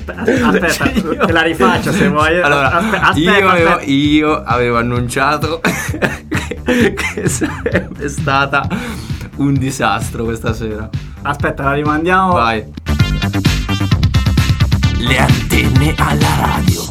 Aspetta, te la rifaccio se vuoi. Allora, aspetta. io avevo annunciato che sarebbe stata un disastro questa sera. Aspetta, la rimandiamo. Vai. Le antenne alla radio.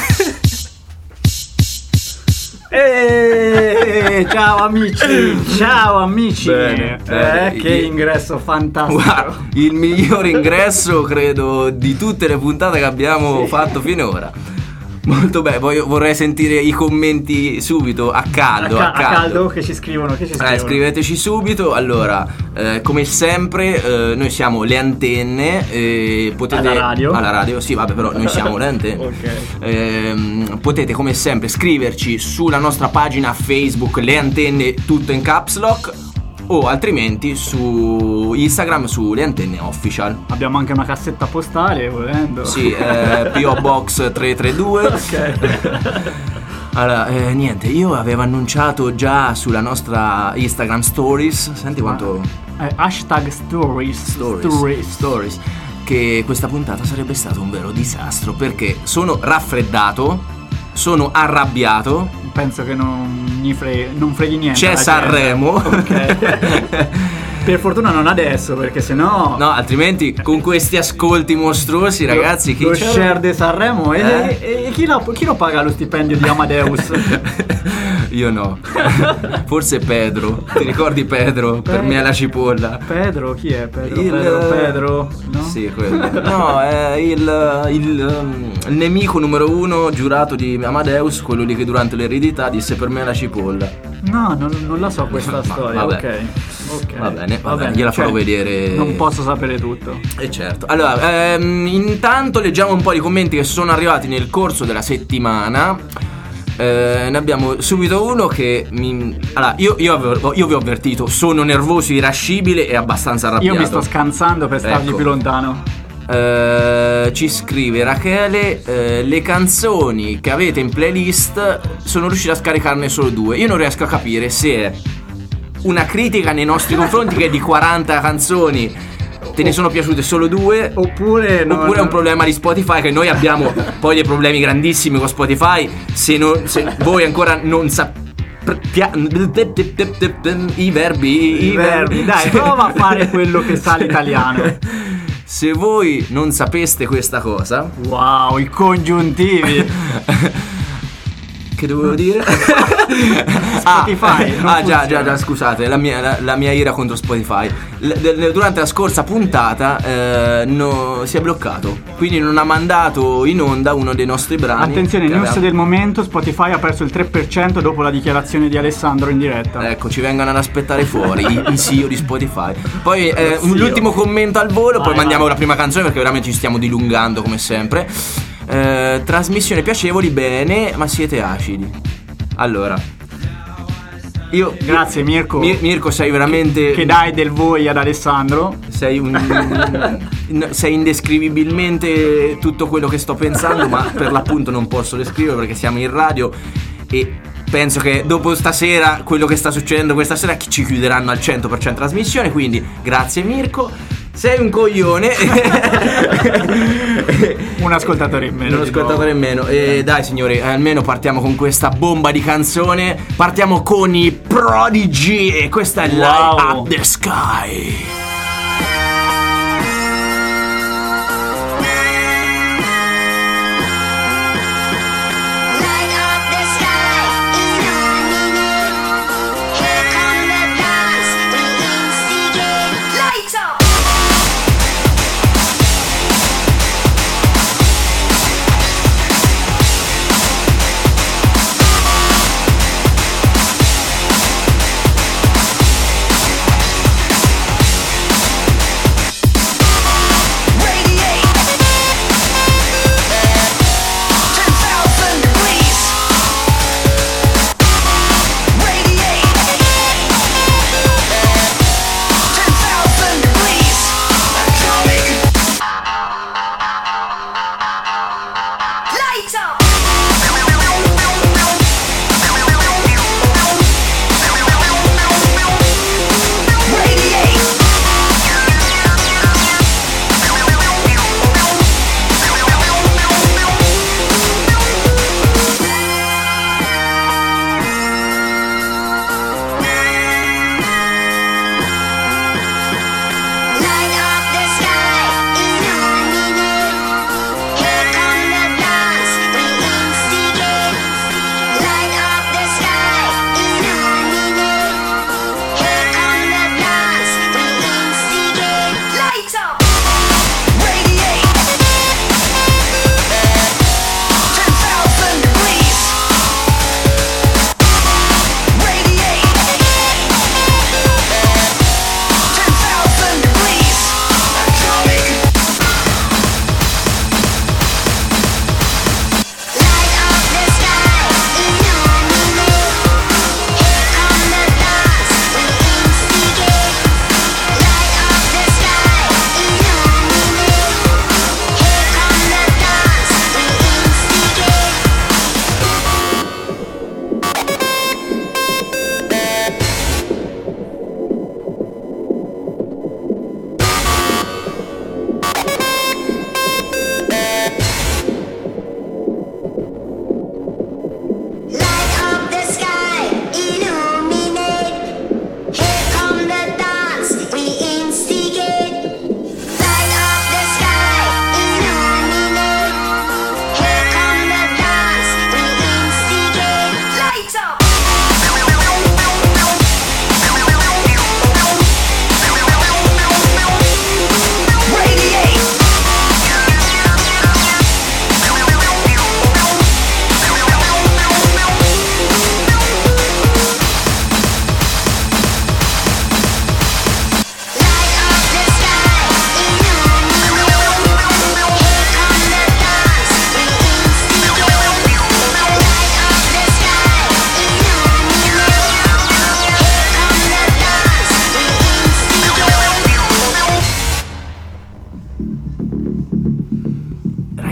Ciao amici. Bene. Che ingresso fantastico. Guarda, il miglior ingresso credo di tutte le puntate che abbiamo fatto finora. Molto bene, vorrei sentire i commenti subito, a caldo. Che ci scrivono. Scriveteci subito. Allora, come sempre, noi siamo le antenne, potete alla radio, sì, vabbè, però noi siamo le antenne. Ok. Potete come sempre scriverci sulla nostra pagina Facebook Le Antenne, tutto in caps lock, o altrimenti su Instagram su Le Antenne Official. Abbiamo anche una cassetta postale volendo. Sì, PO Box 332. Ok. Allora, niente, io avevo annunciato già sulla nostra Instagram Stories. Senti quanto hashtag stories che questa puntata sarebbe stato un vero disastro, perché sono raffreddato, sono arrabbiato. Penso che non freghi niente. C'è Sanremo. Ok. Per fortuna non adesso, perché sennò. No, altrimenti con questi ascolti mostruosi, ragazzi, lo share di Sanremo e chi lo paga lo stipendio di Amadeus? Io no. Forse Pedro. Ti ricordi Pedro? Per me è la cipolla. Pedro? Chi è Pedro? Pedro? No? Sì, quello. No, è il nemico numero uno giurato di Amadeus, quello lì che durante l'eredità disse per me è la cipolla. No, non la so questa storia. Vabbè. Ok. Va bene, gliela farò vedere. Non posso sapere tutto. Certo. Allora, intanto leggiamo un po' di commenti che sono arrivati nel corso della settimana. Ne abbiamo subito uno che allora, io vi ho avvertito, sono nervoso, irascibile e abbastanza arrabbiato. Io mi sto scansando per stargli più lontano. Ci scrive Rachele, le canzoni che avete in playlist sono riuscito a scaricarne solo 2. Io non riesco a capire se è una critica nei nostri confronti, che di 40 canzoni te ne sono piaciute solo 2, oppure è un problema di Spotify, che noi abbiamo poi dei problemi grandissimi con Spotify. Se voi ancora non sapete i verbi, dai, prova a fare quello che sa l'italiano. Se voi non sapeste questa cosa, wow, i congiuntivi. Che dovevo dire? Spotify. Già, scusate, la mia ira contro Spotify. Durante la scorsa puntata si è bloccato, quindi non ha mandato in onda uno dei nostri brani. Attenzione, news del momento: Spotify ha perso il 3% dopo la dichiarazione di Alessandro in diretta. Ecco, ci vengono ad aspettare fuori i CEO di Spotify. Poi l'ultimo commento al volo, poi mandiamo la prima canzone, perché veramente ci stiamo dilungando come sempre. Trasmissione piacevoli, bene, ma siete acidi. Allora, grazie Mirko. Mirko, sei veramente che dai del voi ad Alessandro. Sei indescrivibilmente tutto quello che sto pensando, ma per l'appunto non posso descrivere perché siamo in radio e penso che dopo stasera, quello che sta succedendo questa sera, ci chiuderanno al 100% trasmissione. Quindi grazie Mirko. Sei un coglione. Un ascoltatore in meno. E dai signori, almeno partiamo con questa bomba di canzone. Partiamo con i Prodigy e questa è Light Up the Sky.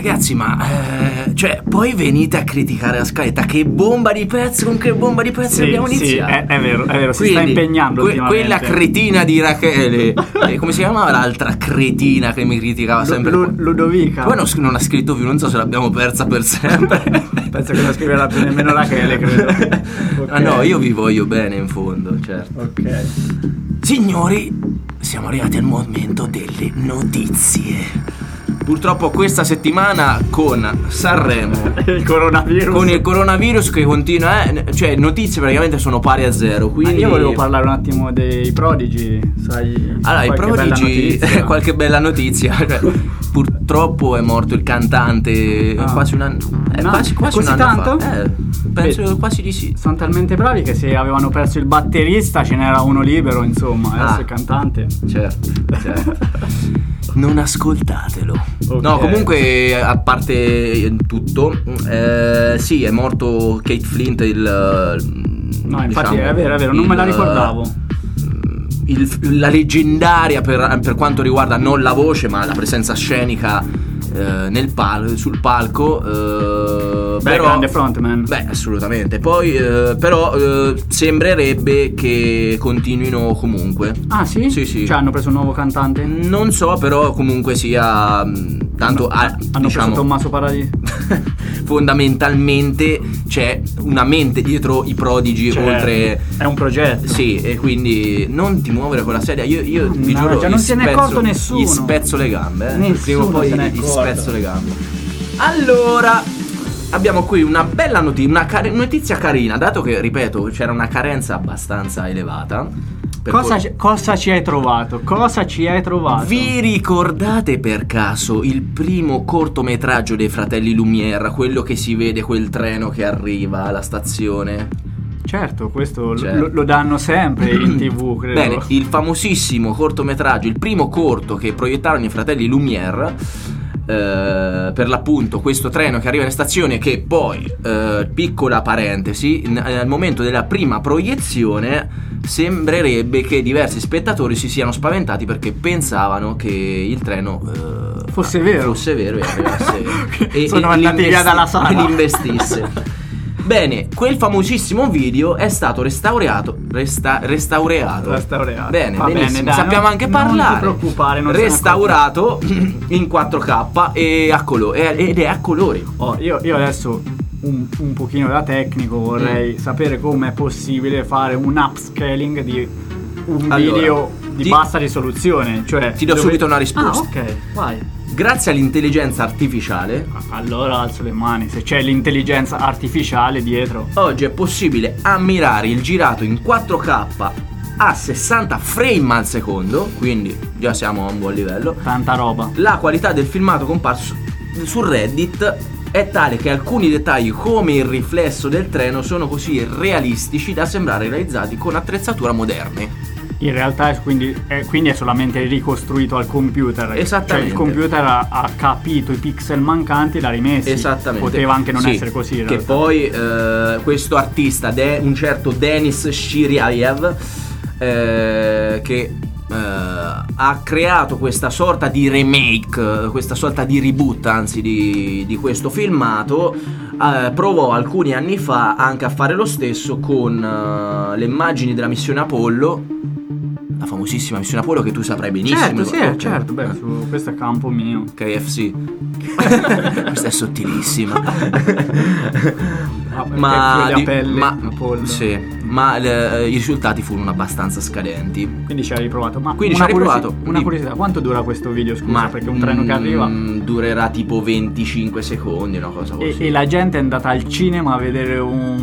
ragazzi, ma cioè poi venite a criticare la scaletta. Che bomba di pezzi, con che bomba di pezzi abbiamo iniziato. Sì, è vero, si quindi, sta impegnando quella cretina di Rachele come si chiamava l'altra cretina che mi criticava sempre? Ludovica. Poi non ha scritto più, non so se l'abbiamo persa per sempre. Penso che non scriverà più nemmeno Rachele, credo. Okay. Ah no, io vi voglio bene in fondo, certo. Ok. Signori, siamo arrivati al momento delle notizie. Purtroppo questa settimana con Sanremo, il coronavirus. con il coronavirus che continua, cioè notizie praticamente sono pari a zero. Quindi io volevo parlare un attimo dei Prodigy, sai? Allora, i Prodigy, qualche bella notizia. Purtroppo è morto il cantante quasi un anno. Quasi così un anno tanto? Fa. Penso quasi di sì. Sono talmente bravi che se avevano perso il batterista ce n'era uno libero, insomma, adesso il cantante. Certo. Non ascoltatelo. Okay. No, comunque, a parte tutto, sì, è morto Kate Flint, No, infatti è vero, non me la ricordavo. La leggendaria per quanto riguarda non la voce, ma la presenza scenica sul palco. Però, grande frontman. Beh, assolutamente. Poi però sembrerebbe che continuino comunque. Ah sì? Sì. Cioè hanno preso un nuovo cantante? Non so, però comunque sia tanto hanno preso Tommaso Paradisi. Fondamentalmente c'è una mente dietro i Prodigy, oltre è un progetto. Sì, e quindi non ti muovere con la sedia. Io vi giuro, non se ne è accorto nessuno. Gli spezzo le gambe, Nessuno prima o poi gli spezzo le gambe. Allora, abbiamo qui una bella notizia, notizia carina, dato che, ripeto, c'era una carenza abbastanza elevata. Cosa ci hai trovato? Vi ricordate per caso il primo cortometraggio dei fratelli Lumière, quello che si vede quel treno che arriva alla stazione? Certo, questo lo danno sempre in TV, credo. Bene, il famosissimo cortometraggio, il primo corto che proiettarono i fratelli Lumière, per l'appunto questo treno che arriva in stazione, che poi, piccola parentesi, al momento della prima proiezione sembrerebbe che diversi spettatori si siano spaventati perché pensavano che il treno fosse vero e arrivasse e sono andati via dalla sala e li investisse. Bene, quel famosissimo video è stato restaurato. Bene, benissimo. Dai, sappiamo anche parlare. Non ti preoccupare, restaurato in 4K ed è a colori. Io adesso un pochino da tecnico vorrei sapere come è possibile fare un upscaling di un video di bassa risoluzione, cioè ti do subito una risposta. Ok, vai. Grazie all'intelligenza artificiale. Allora alzo le mani, se c'è l'intelligenza artificiale dietro. Oggi è possibile ammirare il girato in 4K a 60 frame al secondo, quindi già siamo a un buon livello. Tanta roba. La qualità del filmato comparso su Reddit è tale che alcuni dettagli, come il riflesso del treno, sono così realistici da sembrare realizzati con attrezzature moderne. In realtà quindi è solamente ricostruito al computer. Esattamente. Cioè il computer ha capito i pixel mancanti e l'ha rimessi. Esattamente. Poteva anche non essere così in realtà. Che poi questo artista, un certo Denis Shiryaev, che ha creato questa sorta di remake, questa sorta di reboot anzi di questo filmato, provò alcuni anni fa anche a fare lo stesso con le immagini della missione Apollo, la famosissima missione Apollo che tu saprai benissimo. Certo, beh, questo è campo mio. KFC. Questa è sottilissima. Ma i risultati furono abbastanza scadenti. Quindi ci hai riprovato. Una curiosità, quanto dura questo video, scusa? Perché un treno che arriva durerà tipo 25 secondi, una cosa così. E la gente è andata al cinema a vedere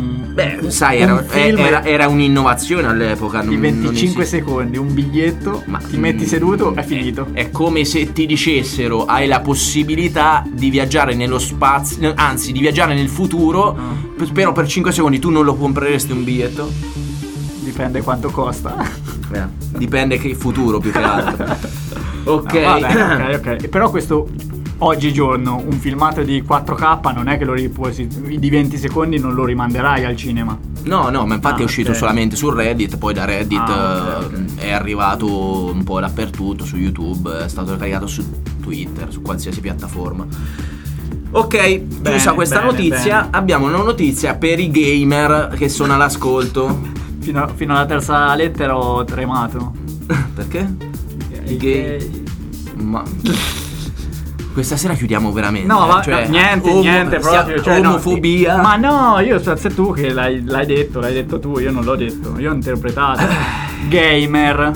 era un'innovazione all'epoca. Di 25 secondi, un biglietto, ti metti seduto, è finito. È come se ti dicessero: hai la possibilità di viaggiare nello spazio, anzi di viaggiare nel futuro. Però per 5 secondi tu non lo compreresti un biglietto? Dipende quanto costa. Dipende che futuro più che altro. Ok. No, ok. Però questo oggigiorno un filmato di 4K non è che lo riposi di 20 secondi, non lo rimanderai al cinema. No, ma infatti è uscito solamente su Reddit, poi da Reddit è arrivato un po' dappertutto, su YouTube, è stato caricato su Twitter, su qualsiasi piattaforma. Ok, chiusa questa bene, notizia, abbiamo una notizia per i gamer che sono all'ascolto. Fino alla terza lettera ho tremato. Perché? I gay. Ma questa sera chiudiamo veramente. No, ma cioè, niente proprio. Cioè, omofobia. No, ma no, sei tu che l'hai detto tu, io non l'ho detto, io ho interpretato. Gamer.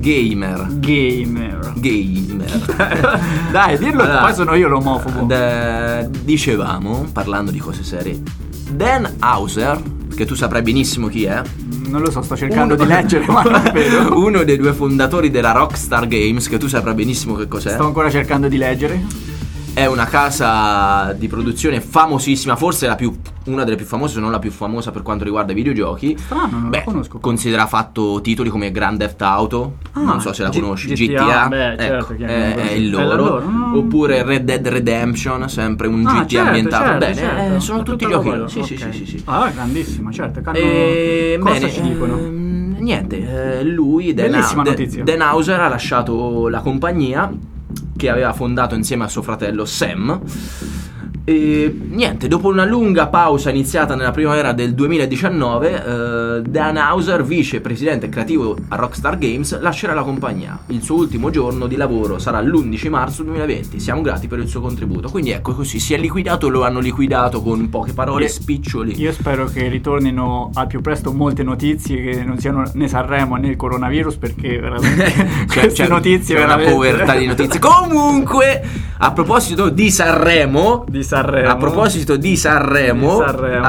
Dai, dillo, allora, poi sono io l'omofobo. Dicevamo, parlando di cose serie, Dan Houser, che tu saprai benissimo chi è. Non lo so, sto cercando di leggere, ma non vedo. Uno dei due fondatori della Rockstar Games, che tu saprai benissimo che cos'è. Sto ancora cercando di leggere. È una casa di produzione famosissima, forse una delle più famose, se non la più famosa per quanto riguarda i videogiochi. Strano, non la conosco. Considera, ha fatto titoli come Grand Theft Auto, non so se la conosci, GTA, beh, certo, ecco, è il loro. Oppure Red Dead Redemption, sempre un GTA ambientato. Bene, sono tutti giochi. Sì. Ah, grandissimo, certo. Cosa ci dicono? Niente, lui, Dan Houser, ha lasciato la compagnia che aveva fondato insieme a suo fratello Sam. E niente, dopo una lunga pausa iniziata nella primavera del 2019, Dan Houser, vicepresidente creativo a Rockstar Games, lascerà la compagnia. Il suo ultimo giorno di lavoro sarà l'11 marzo 2020. Siamo grati per il suo contributo. Quindi ecco, così si è liquidato, lo hanno liquidato con poche parole, spiccioli. Io spero che ritornino al più presto molte notizie, che non siano né Sanremo né il coronavirus, perché veramente queste notizie c'è veramente... una povertà di notizie. Comunque, a proposito di Sanremo, a proposito di Sanremo,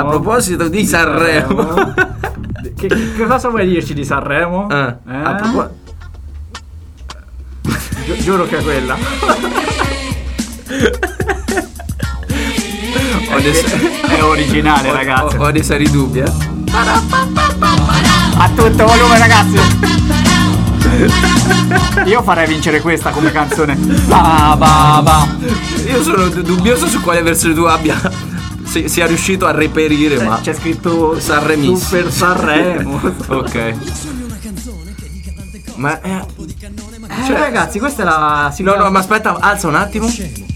che cosa vuoi dirci di Sanremo? Giuro che è quella. È originale, ragazzi. Ho dei seri dubbi, A tutto volume, ragazzi. Io farei vincere questa come canzone. Io sono dubbioso su quale versione tu abbia sia riuscito a reperire, ma c'è scritto Sanremis. Super Sanremo. Ok. Ma ragazzi, questa è la No, ma aspetta, alza un attimo.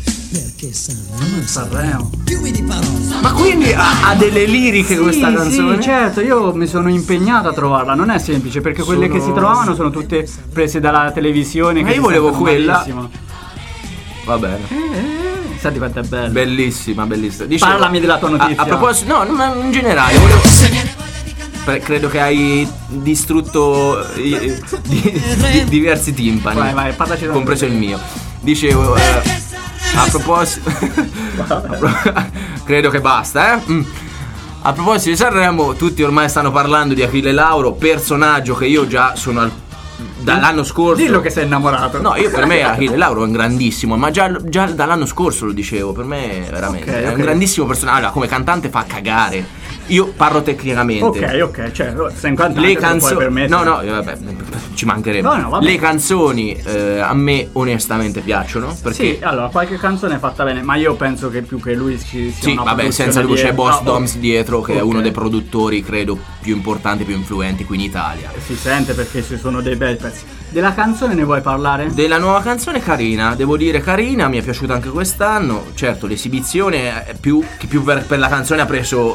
Sanremo. Ma quindi ha delle liriche questa canzone? Sì, certo, io mi sono impegnato a trovarla. Non è semplice, perché quelle che si trovavano sono tutte prese dalla televisione. Ma io volevo quella. Va bene. Senti quanto è bella. Bellissima. Dicevo, parlami della tua notizia. A proposito, no, ma in generale credo che hai distrutto diversi timpani. Vai, parlaci, compreso il mio. Dicevo, a proposito credo che basta, A proposito di Sanremo, tutti ormai stanno parlando di Achille Lauro, personaggio che io già sono dall'anno scorso. Dillo che sei innamorato. No, per me Achille Lauro è un grandissimo, ma già dall'anno scorso lo dicevo, per me veramente è un grandissimo personaggio. Allora, come cantante fa cagare. Io parlo tecnicamente. Ok, cioè sei un cantante, le canzoni. No, vabbè, ci mancherebbe. No, le canzoni a me onestamente piacciono. Perché sì, allora qualche canzone è fatta bene, ma io penso che più che lui sia una vabbè, senza lui c'è Boss Doms dietro, che è uno dei produttori, credo, più importanti, più influenti qui in Italia. Si sente, perché ci sono dei bei pezzi. Della canzone ne vuoi parlare? Della nuova canzone carina, devo dire carina, mi è piaciuta anche quest'anno. Certo, l'esibizione è più per la canzone ha preso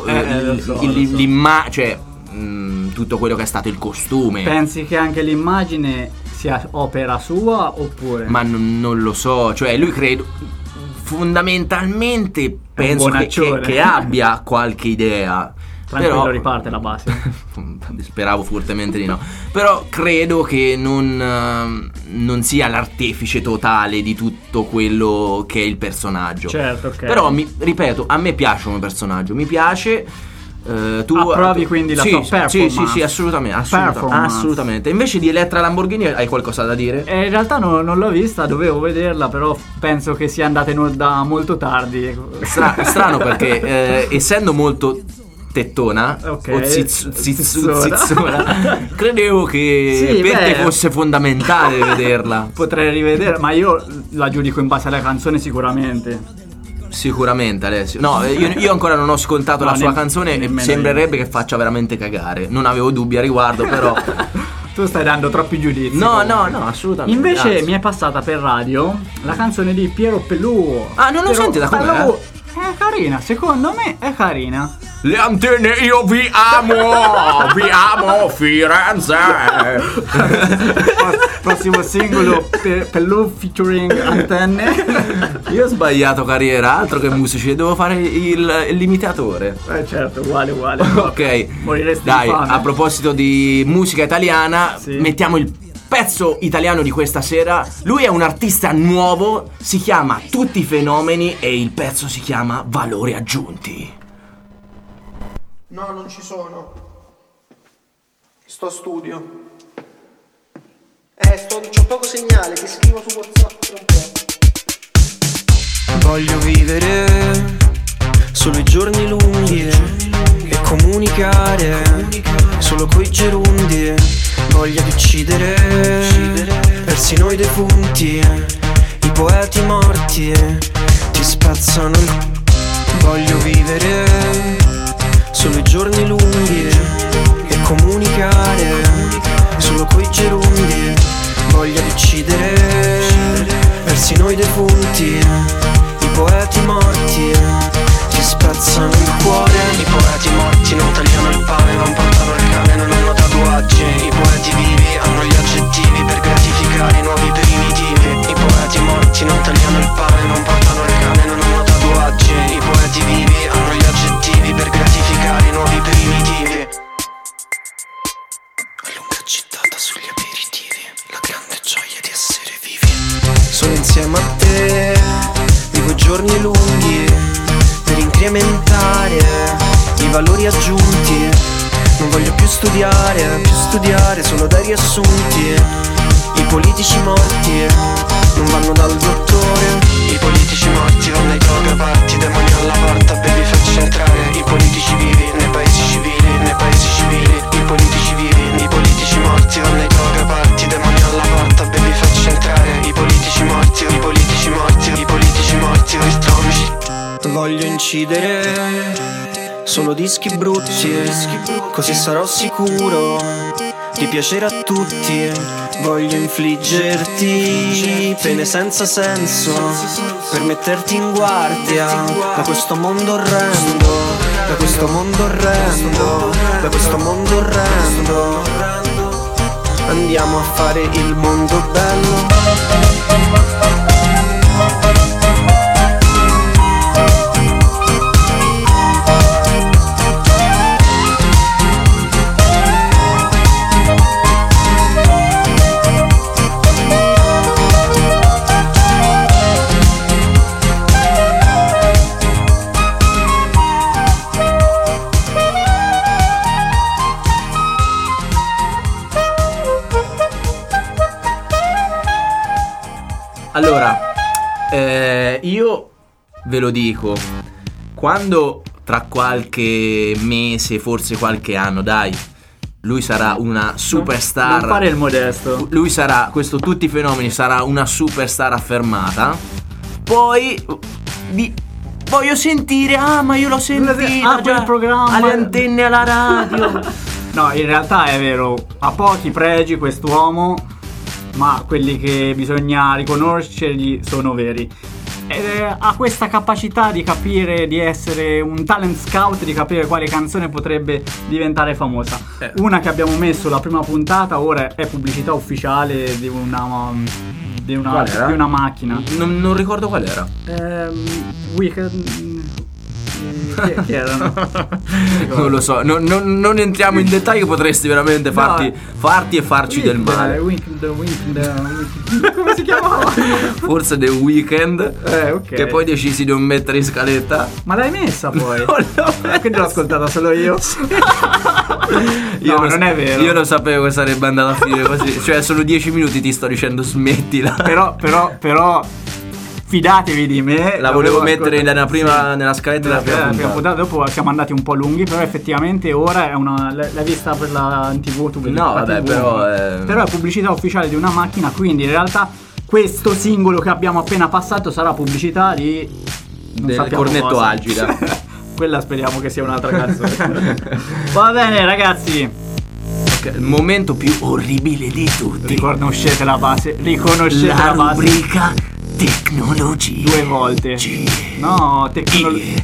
tutto quello che è stato il costume. Pensi che anche l'immagine sia opera sua oppure? Ma non lo so, cioè lui credo fondamentalmente penso che abbia qualche idea. Tranquillo, però riparte la base. Speravo fortemente di no. Però credo che non sia l'artefice totale di tutto quello che è il personaggio. Certo, ok. Però ripeto, a me piace come personaggio, mi piace. Tu approvi quindi la sua performance? Sì, assolutamente. Invece di Elettra Lamborghini hai qualcosa da dire? In realtà non l'ho vista, dovevo vederla, però penso che sia andata in onda molto tardi. Strano perché essendo molto tettona, o zizzona, credevo che te fosse fondamentale vederla. Potrei rivedere, ma io la giudico in base alla canzone sicuramente. Sicuramente, Alessio. No, io ancora non ho ascoltato la sua canzone e sembrerebbe che faccia veramente cagare. Non avevo dubbi a riguardo, però tu stai dando troppi giudizi. No, assolutamente. Invece mi è passata per radio la canzone di Piero Pelù. Ah, non lo senti da com'è? È carina, secondo me è carina. Le antenne, io vi amo Firenze. Prossimo singolo per Love featuring antenne. Io ho sbagliato carriera, altro che musici, devo fare l'imitatore. Certo, uguale. Ok, Moriresti dai, di fame. a proposito di musica italiana, Sì. mettiamo il pezzo italiano di questa sera. Lui è un artista nuovo, si chiama Tutti i fenomeni e il pezzo si chiama Valori aggiunti. No, non ci sono. Sto a studio. C'ho poco segnale, ti scrivo su WhatsApp tra un po'. Voglio vivere solo i giorni lunghi e comunicare solo coi gerundi. Voglia di uccidere persino i defunti, i poeti morti ti spazzano il. Voglio vivere solo i giorni lunghi e comunicare solo coi gerundi. Voglia di uccidere persino i defunti, i poeti morti ti spazzano il cuore. I poeti morti non tagliano il pane, non portano il cane, non hanno tatuaggi. I poeti vivi hanno gli aggettivi per gratificare i nuovi primitivi. I poeti morti non tagliano il pane, non portano il cane, non hanno tatuaggi. I poeti vivi hanno gli aggettivi per gratificare i nuovi primitivi. A lunga gittata sugli aperitivi, la grande gioia di essere vivi. Sono insieme a te, vivo giorni lunghi per incrementare i valori aggiunti. Non voglio più studiare solo dai riassunti. I politici morti non vanno dal dottore. I politici morti vanno ai toga party, demoni alla porta, baby facci entrare. I politici vivi nei paesi civili, nei paesi civili. I politici vivi, i politici morti vanno ai toga party, demoni alla porta, baby facci entrare. I politici morti, i politici morti, i politici morti, i stronzi. Voglio incidere solo dischi brutti, così sarò sicuro di piacere a tutti. Voglio infliggerti pene senza senso per metterti in guardia da questo mondo orrendo, da questo mondo orrendo, da questo mondo orrendo. Andiamo a fare il mondo bello. Allora, io ve lo dico, quando tra qualche mese, forse qualche anno, dai, lui sarà una superstar. Non fare il modesto. Lui sarà, questo Tutti i fenomeni, sarà una superstar affermata. Poi voglio sentire, ma io l'ho sentita quel programma alle antenne alla radio. No, in realtà è vero, ha pochi pregi quest'uomo, ma quelli che bisogna riconoscergli sono veri. Ha questa capacità di capire, di essere un talent scout, di capire quale canzone potrebbe diventare famosa. Una che abbiamo messo la prima puntata ora è pubblicità ufficiale di una macchina. Non ricordo qual era. Weekend. Chi erano? Non lo so, non entriamo in dettaglio, potresti veramente farti e farci del male. Come si chiamava? Forse The Weeknd, Ok. che poi decisi di non mettere in scaletta. Ma l'hai messa poi? No, Quindi l'ho ascoltata solo io. No, non è vero. Io lo sapevo che sarebbe andata a finire così. Cioè, solo 10 minuti ti sto dicendo smettila. Però fidatevi di me. La volevo mettere nella scaletta della prima puntata. Dopo siamo andati un po' lunghi, però effettivamente ora è l'hai vista per la TV? No, vabbè, però è pubblicità ufficiale di una macchina, quindi in realtà questo singolo che abbiamo appena passato sarà pubblicità di del cornetto cosa. Agida. Quella speriamo che sia un'altra canzone. Va bene, ragazzi. Il momento più orribile di tutti. Riconoscete la base. La rubrica Tecnologia. 2 volte. No, tecnologia.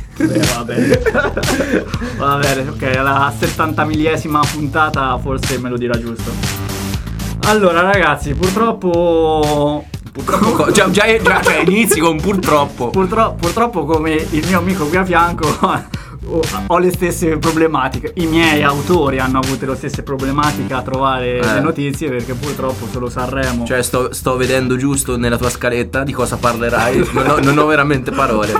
Va bene, ok, alla 70.000esima puntata forse me lo dirà giusto. Allora ragazzi, purtroppo già inizi con purtroppo. Purtroppo come il mio amico qui a fianco ho le stesse problematiche. I miei autori hanno avuto le stesse problematiche a trovare le notizie, perché purtroppo solo Sanremo. Cioè sto vedendo giusto nella tua scaletta di cosa parlerai. non ho veramente parole.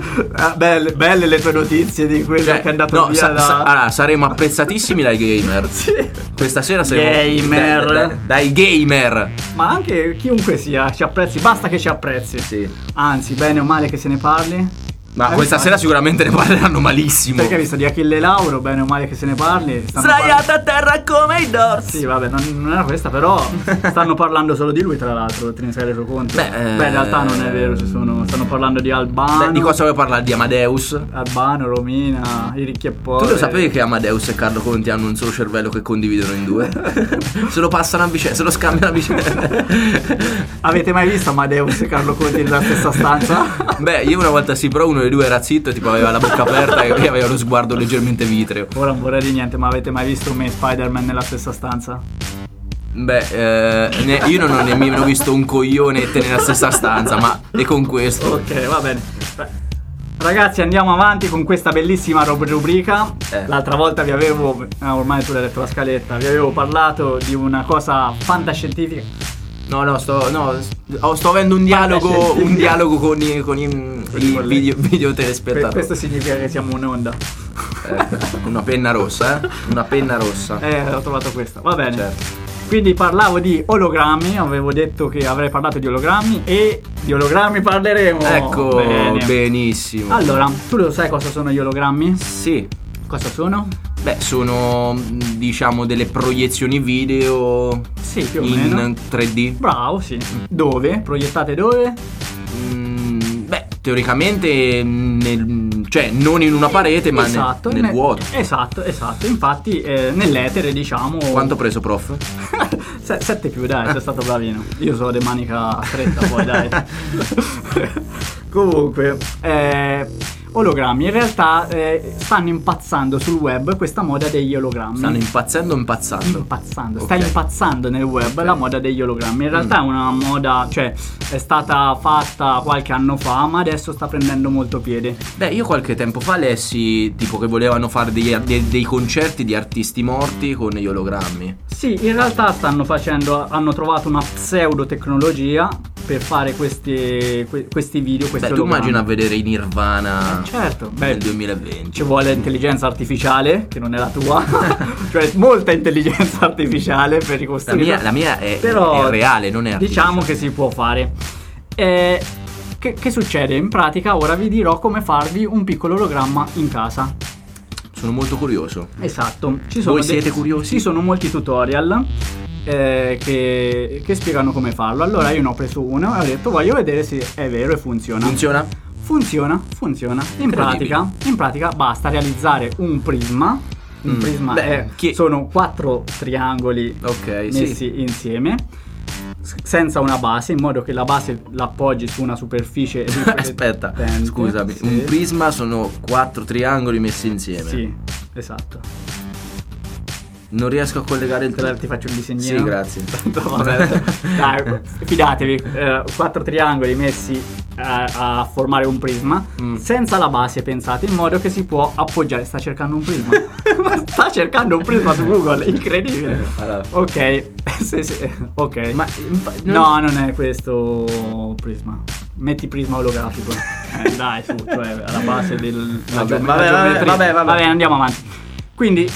Belle le tue notizie di quello che è andato via allora, saremo apprezzatissimi dai gamer. Sì. Questa sera saremo gamer. dai gamer. Ma anche chiunque sia ci apprezzi, basta che ci apprezzi. Sì. Anzi, bene o male che se ne parli. Ma questa sera sicuramente ne parleranno malissimo. Perché hai visto di Achille Lauro, bene o male che se ne parli. Sdraiata a terra come i Doors. Sì, vabbè, non era questa, però stanno parlando solo di lui, tra l'altro, te ne sei reso conto? Beh, in realtà non è vero, stanno parlando di Albano. Beh, di cosa vuoi parlare? Di Amadeus? Albano, Romina, i ricchi e poveri. Tu lo sapevi che Amadeus e Carlo Conti hanno un solo cervello che condividono in 2? Se lo passano a vicenda, se lo scambiano a vicenda. Avete mai visto Amadeus e Carlo Conti nella stessa stanza? Beh, io una volta sì, però uno dei 2 era zitto e tipo aveva la bocca aperta e aveva lo sguardo leggermente vitreo. Ora non vorrei dire niente, ma avete mai visto me e Spider-Man nella stessa stanza? Beh, io non ho nemmeno visto un coglione e te nella stessa stanza, ma e con questo. Ok, va bene. Ragazzi, andiamo avanti con questa bellissima rubrica. L'altra volta vi avevo, ormai tu l'hai detto la scaletta, vi avevo parlato di una cosa fantascientifica. No, sto avendo un dialogo con i video telespettatori. Questo significa che siamo un'onda. Una penna rossa, Una penna rossa. Ho trovato questa, va bene. Certo. Quindi parlavo di ologrammi, avevo detto che avrei parlato di ologrammi e di ologrammi parleremo. Ecco, bene. Benissimo. Allora, tu lo sai cosa sono gli ologrammi? Sì. Cosa sono? Beh, sono diciamo delle proiezioni video. Sì, più o meno. In 3D. Bravo, sì. Dove? Proiettate dove? Beh, teoricamente cioè non in una parete, ma nel vuoto. Esatto. Infatti nell'etere, diciamo. Quanto ho preso, prof? 7 più, dai, sei stato bravino. Io sono di manica stretta, poi dai. Comunque, ologrammi, in realtà stanno impazzando sul web questa moda degli ologrammi. Stanno impazzando. Impazzando. Sta impazzando nel web la moda degli ologrammi. In realtà è una moda, cioè è stata fatta qualche anno fa, ma adesso sta prendendo molto piede. Beh, io qualche tempo fa lessi tipo che volevano fare dei concerti di artisti morti con gli ologrammi. Sì, in realtà hanno trovato una pseudo tecnologia per fare questi video, questi ologrammi. Tu immagina a vedere i Nirvana certo, nel 2020. Ci vuole intelligenza artificiale, che non è la tua. Cioè molta intelligenza artificiale per ricostruire. La mia è reale, non è artificiale. Diciamo che si può fare. Che succede? In pratica ora vi dirò come farvi un piccolo ologramma in casa. Sono molto curioso. Esatto. Voi siete curiosi? Ci sono molti tutorial che spiegano come farlo. Allora io ne ho preso uno e ho detto voglio vedere se è vero e funziona. Funziona. In pratica basta realizzare un prisma. Un prisma sono 4 triangoli messi insieme, senza una base, in modo che la base l'appoggi su una superficie. Aspetta, scusami, sì. Un prisma sono 4 triangoli messi insieme. Sì, esatto. Non riesco a collegare il Ti faccio un disegnino. Sì, grazie. Dai, fidatevi, 4 triangoli messi a formare un prisma senza la base, pensate, in modo che si può appoggiare. Sta cercando un prisma. Sta cercando un prisma su Google, incredibile. Ok. Ok. Ma no, non è questo prisma. Metti prisma olografico. Dai, su, cioè alla base del Vabbè, andiamo avanti. Quindi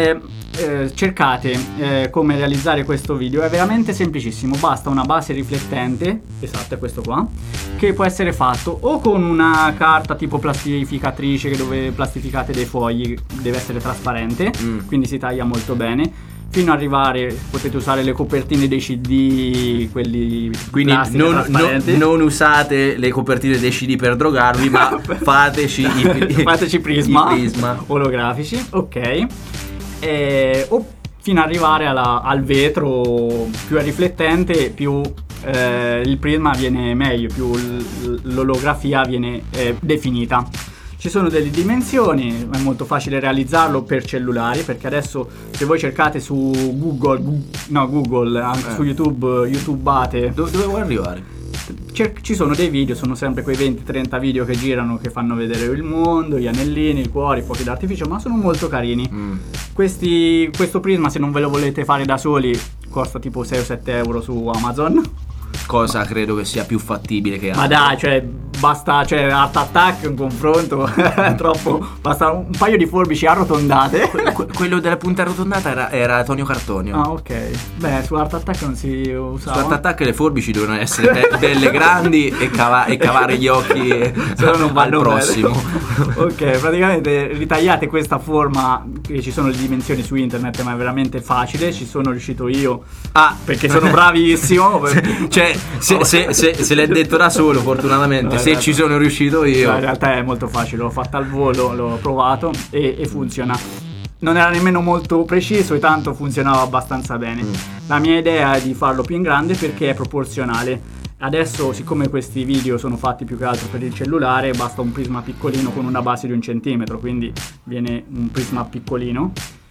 cercate come realizzare questo video. È veramente semplicissimo. Basta una base riflettente, esatto, è questo qua, che può essere fatto o con una carta tipo plastificatrice, dove plastificate dei fogli, deve essere trasparente, quindi si taglia molto bene. Fino ad arrivare, potete usare le copertine dei CD, quelli quindi non usate le copertine dei CD per drogarvi, ma fateci prisma olografici, ok. O fino ad arrivare al vetro, più è riflettente, più il prisma viene meglio, più l'olografia viene definita. Ci sono delle dimensioni, è molto facile realizzarlo per cellulari, perché adesso se voi cercate su Google, anche su YouTubeate. Dove vuoi arrivare? Ci sono dei video, sono sempre quei 20-30 video che girano, che fanno vedere il mondo, gli anellini, il cuore, i fuochi d'artificio, ma sono molto carini. Questo prisma, se non ve lo volete fare da soli, costa tipo 6 o 7 euro su Amazon. Cosa credo che sia più fattibile che altro. Ma dai, cioè basta, cioè Art Attack in confronto troppo, basta un paio di forbici arrotondate. Quello della punta arrotondata era Tonio Cartonio. Ah, ok. Beh, su Art Attack non si usava. Su Art Attack le forbici devono essere belle grandi e cavare gli occhi al prossimo. Ok, praticamente ritagliate questa forma, che ci sono le dimensioni su internet, ma è veramente facile, ci sono riuscito io. Perché sono bravissimo. Cioè, se l'è detto da solo, fortunatamente. Se ci sono riuscito io. In realtà è molto facile, l'ho fatta al volo, l'ho provato e funziona. Non era nemmeno molto preciso e tanto funzionava abbastanza bene. La mia idea è di farlo più in grande perché è proporzionale. Adesso, siccome questi video sono fatti più che altro per il cellulare, basta un prisma piccolino con una base di 1 centimetro, quindi viene un prisma piccolino.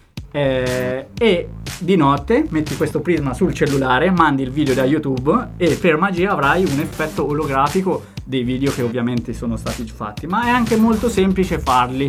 E di notte metti questo prisma sul cellulare, mandi il video da YouTube e per magia avrai un effetto olografico dei video che ovviamente sono stati fatti, ma è anche molto semplice farli.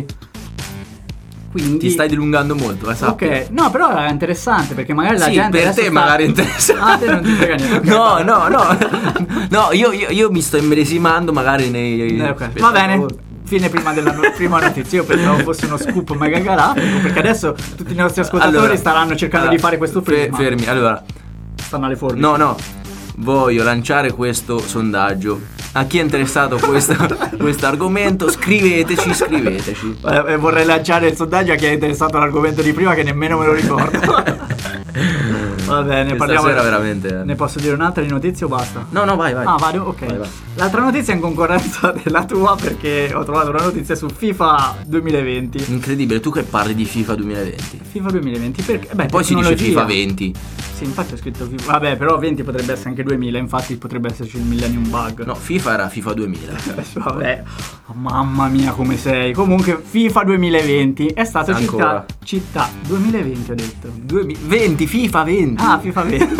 Quindi ti stai dilungando molto, sappi. Ok, no, però è interessante perché magari la sì, gente per te magari è interessante. Ah, te non ti frega niente. Okay, no, io mi sto immedesimando magari nei okay. Va bene. Fine prima della prima notizia. Io pensavo fosse uno scoop mega galattico, perché adesso tutti i nostri ascoltatori staranno cercando di fare questo prisma. Fermi, allora stanno alle forbici. No, voglio lanciare questo sondaggio. A chi è interessato questo argomento, scriveteci. Vorrei lanciare il sondaggio a chi è interessato all'argomento di prima, che nemmeno me lo ricordo. Va bene, parliamo. Veramente. Ne posso dire un'altra di notizie o basta? No, vai. Ah, vado? Ok. Vai. L'altra notizia è in concorrenza della tua, perché ho trovato una notizia su FIFA 2020. Incredibile, tu che parli di FIFA 2020. FIFA 2020 perché? Beh, poi si dice FIFA 20. Sì, infatti ho scritto FIFA. Vabbè, però 20 potrebbe essere anche 2000, infatti potrebbe esserci il Millennium Bug. No, FIFA era FIFA 2000. Vabbè, mamma mia come sei. Comunque FIFA 2020 è stato città 2020 ho detto. 20, FIFA 20. Ah, FIFA 20.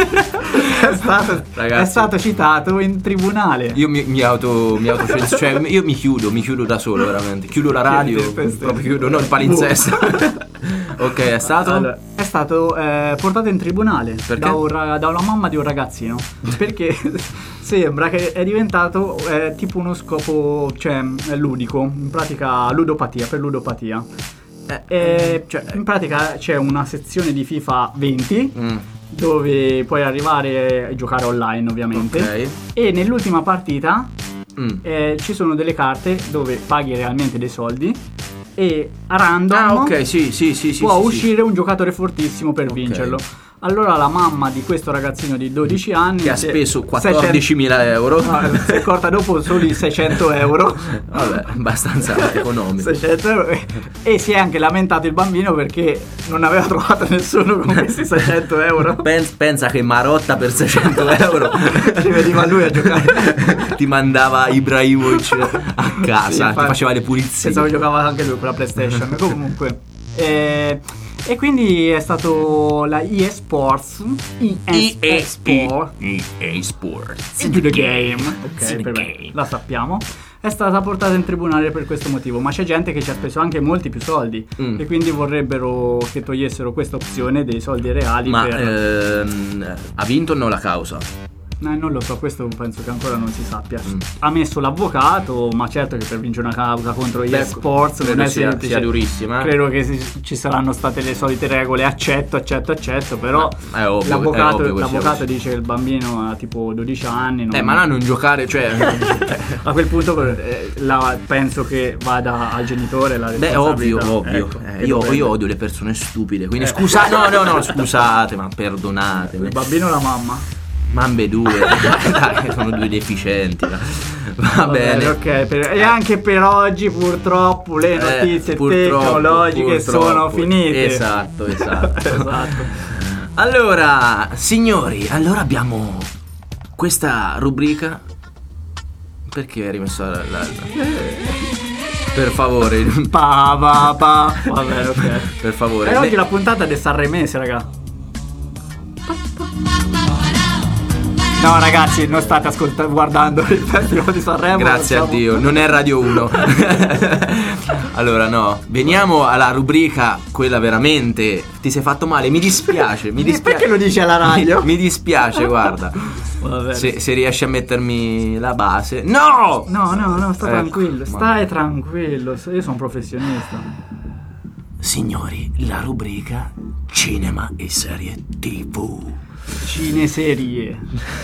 è stato citato in tribunale. Io mi auto cioè io mi chiudo da solo, veramente. Chiudo la radio, proprio chiudo, no, il palinsesto. Ok, è stato? Allora, è stato portato in tribunale. Perché? Da una mamma di un ragazzino. Perché sembra che è diventato tipo uno scopo, cioè ludico, in pratica per ludopatia. Cioè, in pratica c'è una sezione di FIFA 20 dove puoi arrivare a giocare online, ovviamente. Okay. E nell'ultima partita ci sono delle carte dove paghi realmente dei soldi e a random può uscire un giocatore fortissimo per vincerlo. Allora la mamma di questo ragazzino di 12 anni che ha speso 14.000 euro si è accorta dopo solo i 600 euro. Vabbè, abbastanza economico. 600 euro. E si è anche lamentato il bambino perché non aveva trovato nessuno con questi 600 euro. Pensa che marotta per 600 euro. Ci veniva lui a giocare. Ti mandava Ibrahimovic a casa, ti faceva le pulizie. Pensavo giocava anche lui con la PlayStation. Comunque e quindi è stato la EA Sports Into the game. Ok, la sappiamo. È stata portata in tribunale per questo motivo, ma c'è gente che ci ha speso anche molti più soldi e quindi vorrebbero che togliessero questa opzione dei soldi reali. Ma ha vinto o no la causa? Non lo so, questo penso che ancora non si sappia. Ha messo l'avvocato, ma certo che per vincere una causa contro gli eSports non è semplice. Sia durissima. Credo che ci saranno state le solite regole, accetto, però è ovvio, l'avvocato dice che il bambino ha tipo 12 anni. Ma là non giocare, cioè a quel punto penso che vada al genitore la responsabilità. Ovvio. Ecco, io odio le persone stupide, quindi scusate, ma perdonatemi. Il bambino o la mamma? Ambedue. Dai, sono due deficienti. Va bene. Ok, e anche per oggi purtroppo le notizie tecnologiche sono finite. Esatto. Allora, signori, abbiamo questa rubrica... Perché hai rimesso per favore. Va bene, ok. Per favore. E oggi la puntata è del sanremese, raga. No ragazzi, non state guardando il Festival di Sanremo. Grazie a Dio, non è Radio 1. Allora no, veniamo alla rubrica, quella veramente. Ti sei fatto male, mi dispiace. Perché lo dici alla radio? Mi dispiace, guarda. Se riesci a mettermi la base. No, stai tranquillo. Stai tranquillo, io sono un professionista. Signori, la rubrica cinema e serie TV. Cineserie.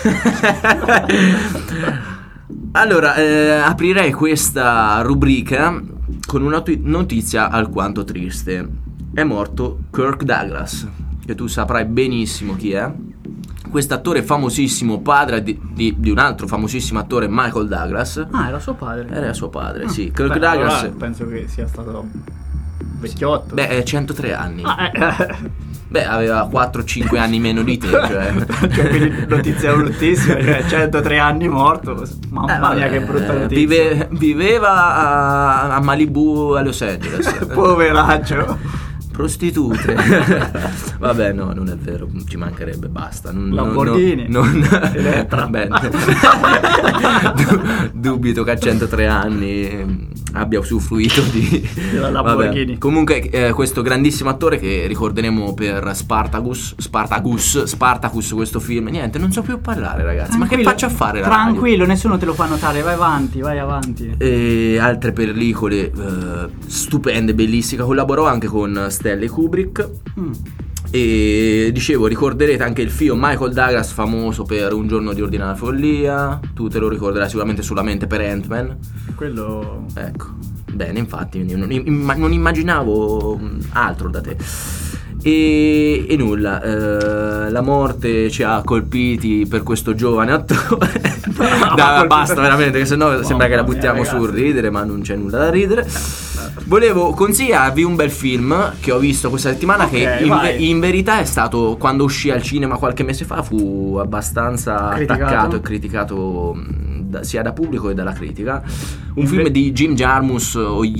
Allora, aprirei questa rubrica con una notizia alquanto triste. È morto Kirk Douglas, che tu saprai benissimo chi è. Quest'attore famosissimo, padre di un altro famosissimo attore, Michael Douglas. Ah, era suo padre. Era suo padre, sì. Kirk Douglas. Allora, penso che sia stato vecchiotto. Beh, 103 anni. Beh, aveva 4-5 anni meno di te, cioè. Quindi notizia bruttissima, cioè 103 anni morto. Mamma mia, che brutta notizia. Viveva a Malibu, a Los Angeles. Poveraccio. Prostitute. Vabbè, no, non è vero, ci mancherebbe, basta. Lamborghini. Elettra. Dubito che a 103 anni abbia usufruito di Lamborghini. Vabbè. Comunque questo grandissimo attore che ricorderemo per Spartacus, questo film. Niente, non so più parlare, ragazzi. Ma che faccio a fare la tranquillo, radio? Nessuno te lo fa notare, vai avanti. E altre pellicole stupende, bellissime. Collaborò anche con Stanley Kubrick. E dicevo, ricorderete anche il film Michael Douglas, famoso per Un giorno di ordinaria follia. Tu te lo ricorderai sicuramente solamente per Ant-Man. Quello... Ecco, bene, infatti non immaginavo altro da te. E nulla, la morte ci ha colpiti per questo giovane attore. Basta veramente, che sennò sembra che la buttiamo sul ridere, ma non c'è nulla da ridere. Volevo consigliarvi un bel film che ho visto questa settimana, che in verità è stato, quando uscì al cinema qualche mese fa, fu abbastanza attaccato e criticato sia da pubblico che dalla critica. Un film di Jim Jarmusch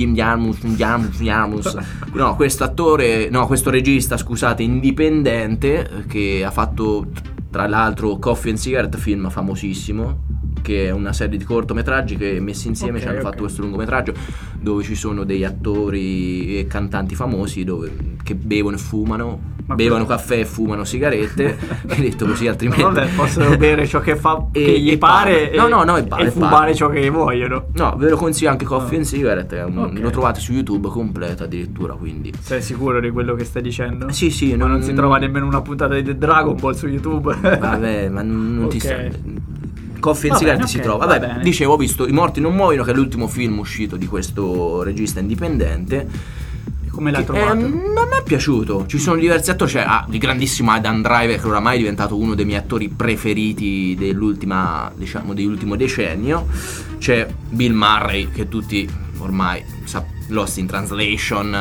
no, questo regista, scusate, indipendente, che ha fatto tra l'altro Coffee and Cigarette, film famosissimo, che è una serie di cortometraggi che messi insieme ci hanno fatto questo lungometraggio, dove ci sono degli attori e cantanti famosi che bevono e fumano, bevono caffè e fumano sigarette. Hai detto così, altrimenti vabbè, possono bere ciò che fa che gli pare e fumare ciò che vogliono. No, ve lo consiglio anche Coffee and Cigarette, lo trovate su YouTube completo addirittura, quindi. Sei sicuro di quello che stai dicendo? Sì, ma non si trova nemmeno una puntata di The Dragon Ball su YouTube. Vabbè, ma non ti serve. Coffee and Cigarette si trova. Vabbè, dicevo, ho visto I morti non muoiono, che è l'ultimo film uscito di questo regista indipendente. Come l'hai trovato? Non mi è piaciuto. Ci sono diversi attori. C'è il grandissimo Adam Driver, che oramai è diventato uno dei miei attori preferiti dell'ultimo decennio. C'è Bill Murray, che tutti ormai Lost in Translation,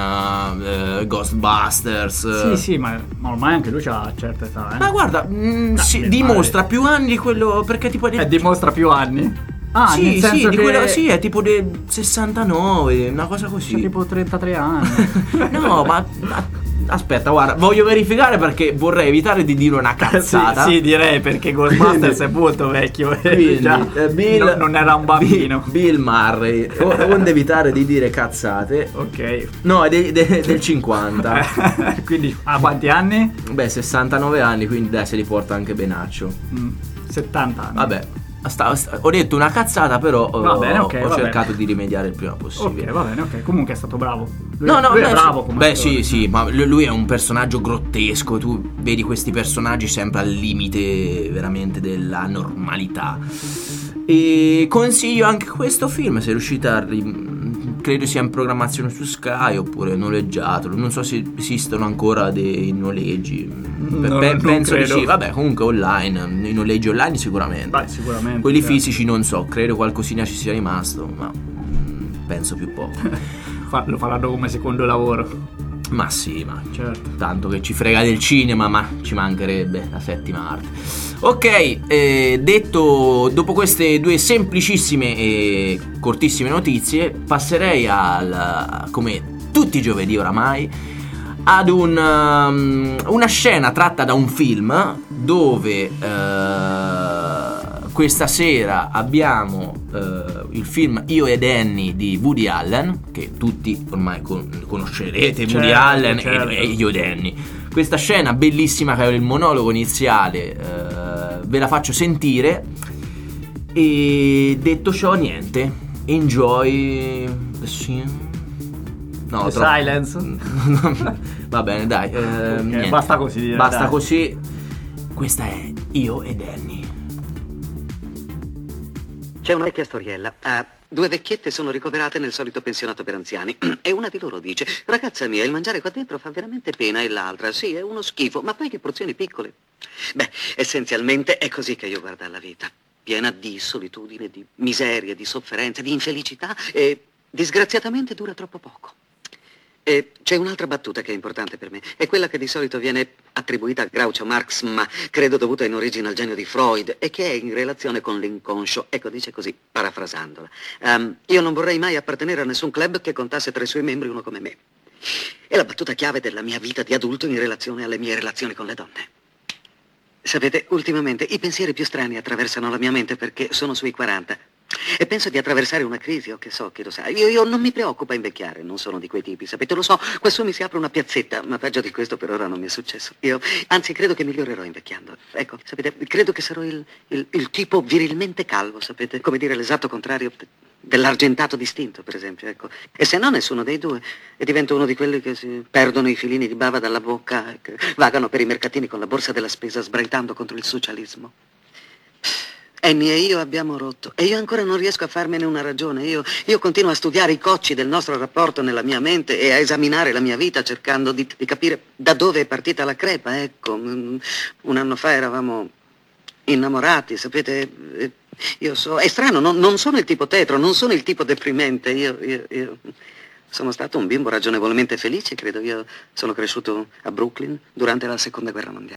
Ghostbusters. Sì, ma ormai anche lui ha certa età, Ma guarda, dimostra più anni di quello, perché tipo dimostra più anni? Ah, sì, nel senso di che... quello, sì, è tipo del 69, una cosa così. C'è tipo 33 anni. No, ma aspetta, guarda, voglio verificare perché vorrei evitare di dire una cazzata. Sì, direi, perché Ghostbusters è molto vecchio. Quindi, Bill non era un bambino. Bill Murray, onde evitare di dire cazzate. Ok. No, è del 50. Quindi a quanti anni? Beh, 69 anni, quindi dai, se li porta anche benaccio. 70 anni. Vabbè. Ho detto una cazzata, però va bene, ho cercato di rimediare il prima possibile. Ok, va bene, ok. Comunque è stato bravo. Lui è bravo come attore. Sì, ma lui è un personaggio grottesco. Tu vedi questi personaggi sempre al limite veramente della normalità. E consiglio anche questo film, se riuscite a credo sia in programmazione su Sky oppure noleggiatelo. Non so se esistono ancora dei noleggi. Penso di sì. Vabbè, comunque online, i noleggi online sicuramente. Beh, sicuramente. Quelli fisici non so, credo qualcosina ci sia rimasto, ma penso più poco. Lo faranno come secondo lavoro. Ma sì, ma Certo. tanto che ci frega del cinema, ma ci mancherebbe la settima arte. Ok, detto dopo queste due semplicissime e cortissime notizie, passerei come tutti i giovedì oramai, ad una scena tratta da un film dove questa sera abbiamo il film Io ed Annie di Woody Allen, che tutti ormai conoscerete, Woody Certo, Allen certo. e Io ed Annie. Questa scena bellissima che è il monologo iniziale, ve la faccio sentire e detto ciò niente, enjoy the scene. No, The silence. Va bene, dai. Niente. basta così dire, Basta dai. così. Questa è Io ed Annie. C'è una vecchia storiella. Due vecchiette sono ricoverate nel solito pensionato per anziani e una di loro dice: ragazza mia, il mangiare qua dentro fa veramente pena, e l'altra: sì, è uno schifo, ma poi che porzioni piccole. Beh, essenzialmente è così che io guardo la vita, piena di solitudine, di miseria, di sofferenza, di infelicità, e disgraziatamente dura troppo poco. E c'è un'altra battuta che è importante per me, è quella che di solito viene attribuita a Groucho Marx, ma credo dovuta in origine al genio di Freud, e che è in relazione con l'inconscio. Ecco, dice così, parafrasandola: io non vorrei mai appartenere a nessun club che contasse tra i suoi membri uno come me. È la battuta chiave della mia vita di adulto in relazione alle mie relazioni con le donne. Sapete, ultimamente i pensieri più strani attraversano la mia mente perché sono sui 40 e penso di attraversare una crisi, o che so, chi lo sa. Io non mi preoccupa invecchiare, non sono di quei tipi, sapete, lo so, quassù mi si apre una piazzetta, ma peggio di questo per ora non mi è successo. Anzi, credo che migliorerò invecchiando. Ecco, sapete, credo che sarò il tipo virilmente calvo, sapete, come dire l'esatto contrario dell'argentato distinto, per esempio, ecco. E se no, nessuno dei due. E divento uno di quelli che si perdono i filini di bava dalla bocca, che vagano per i mercatini con la borsa della spesa sbraitando contro il socialismo. Annie e io abbiamo rotto e io ancora non riesco a farmene una ragione. Io continuo a studiare i cocci del nostro rapporto nella mia mente e a esaminare la mia vita cercando di capire da dove è partita la crepa. Ecco, un anno fa eravamo innamorati, sapete. Io so, è strano, non sono il tipo tetro, non sono il tipo deprimente. Io sono stato un bimbo ragionevolmente felice, credo. Io sono cresciuto a Brooklyn durante la Seconda Guerra Mondiale.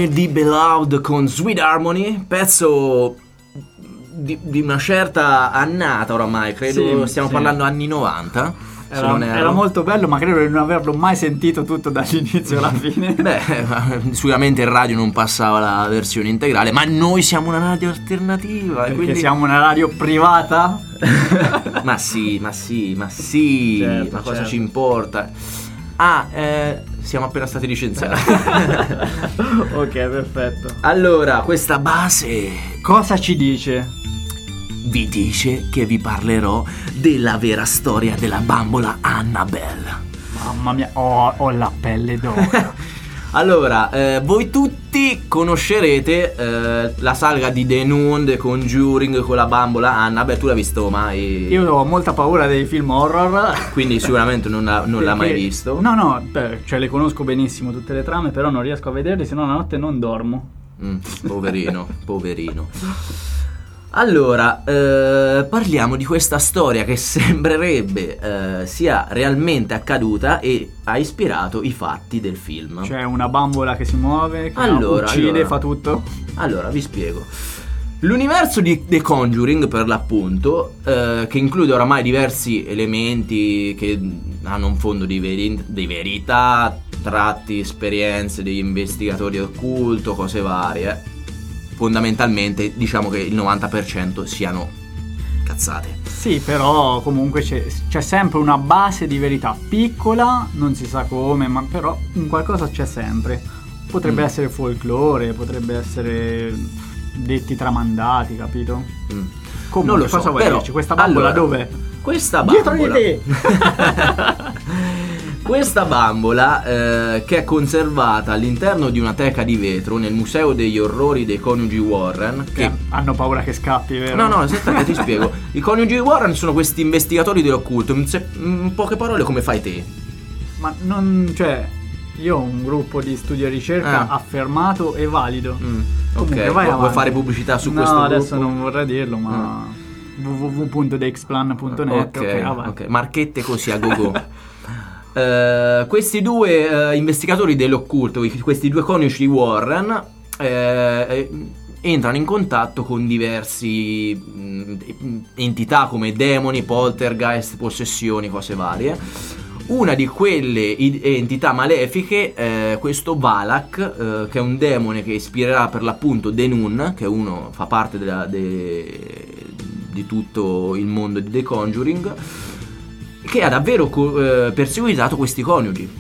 Harmony di Beloved con Sweet Harmony, pezzo di una certa annata oramai, credo stiamo parlando anni 90. Era molto bello, ma credo di non averlo mai sentito tutto dall'inizio alla fine. Beh, sicuramente in radio non passava la versione integrale, ma noi siamo una radio alternativa. Perché quindi siamo una radio privata? ma sì, Certo, ma cosa certo. ci importa? Siamo appena stati licenziati. Ok, perfetto. Allora, questa base Cosa ci dice? vi dice che vi parlerò della vera storia della bambola Annabelle. Mamma mia, ho la pelle d'oca. Allora, voi tutti conoscerete la saga di The Nun, The Conjuring con la bambola Annabelle. Tu l'hai visto mai? Io ho molta paura dei film horror. Quindi sicuramente non l'ha mai Perché- visto. No, cioè le conosco benissimo tutte le trame, però non riesco a vederli, se no la notte non dormo. Poverino. Allora, parliamo di questa storia che sembrerebbe sia realmente accaduta e ha ispirato i fatti del film. Cioè una bambola che si muove, che Allora, uccide, fa tutto. Allora, vi spiego. L'universo di The Conjuring, per l'appunto, che include oramai diversi elementi che hanno un fondo di verità, tratti, esperienze degli investigatori occulto, cose varie. Fondamentalmente diciamo che il 90% siano cazzate. Sì, però comunque c'è sempre una base di verità piccola, non si sa come, ma però un qualcosa c'è sempre. Potrebbe essere folklore, potrebbe essere detti tramandati, capito? Comunque, Non lo so, cosa vuoi però, dirci? Questa bambola allora, dov'è? Questa Dietro bambola di te! Questa bambola che è conservata all'interno di una teca di vetro nel Museo degli Orrori dei Coniugi Warren, Che hanno paura che scappi, vero? No, aspetta, ti spiego. I Coniugi Warren sono questi investigatori dell'occulto. In poche parole, come fai te? Ma non, cioè, io ho un gruppo di studio e ricerca affermato e valido. Comunque, Ok, vai vuoi avanti. fare pubblicità su No, questo gruppo? adesso non vorrei dirlo, ma www.dexplan.net. Ok, marchette così a go-go. Questi due investigatori dell'occulto, questi due coniugi Warren, entrano in contatto con diversi entità come demoni, poltergeist, possessioni, cose varie. Una di quelle entità malefiche è questo Valak, che è un demone che ispirerà per l'appunto The Nun, che fa parte di tutto il mondo di The Conjuring, che ha davvero perseguitato questi coniugi.